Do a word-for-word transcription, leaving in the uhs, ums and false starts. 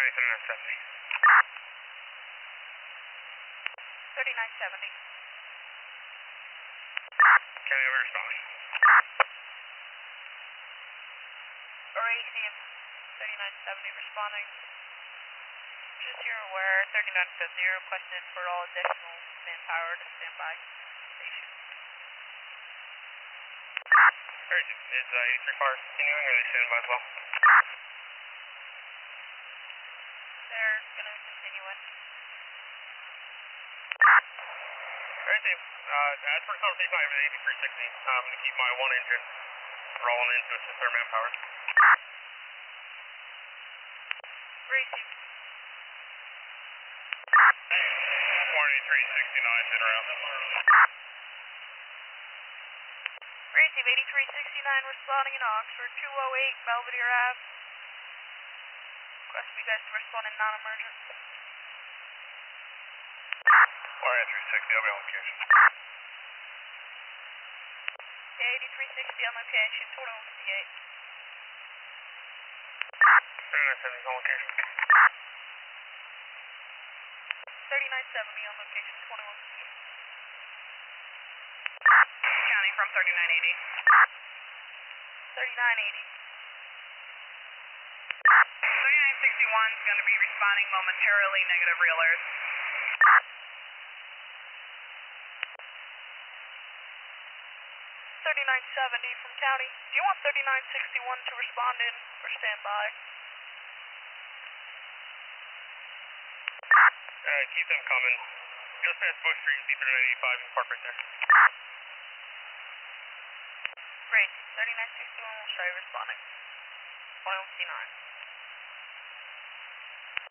thirty-nine seventy. thirty-nine seventy. County over responding. Racing thirty-nine seventy responding. Just so you're aware, thirty-nine fifty requested for all additional manpower to stand by station. Alright, is uh, eighty-three cars continuing or are they standing by as well? They're going to continue in. Alright, Dave. Uh, as per conversation I have with eighty-three sixty, I'm going to keep my one engine rolling in to assist their manpower. Racing. one eighty-three sixty-nine, in route. Racing eighty-three sixty-nine responding in Oxford, two oh eight Belvedere Ave. Request you guys to respond in non-emergent. one eighty-three sixty, I'll be on location. Yeah, eighty-three sixty on location, twenty-one fifty-eight. thirty-nine seventy on location. thirty-nine seventy on location, twenty-one fifty-eight. County from thirty-nine eighty. thirty-nine eighty. thirty-nine sixty-one is going to be responding momentarily, negative real alert. thirty-nine seventy from county. Do you want thirty-nine sixty-one to respond in or stand by? Uh, keep them coming. Just past Bush Street, C thirty-nine eighty-five, you can park right there. Great. thirty-nine sixty-one will show you responding. twenty-one fifty-nine.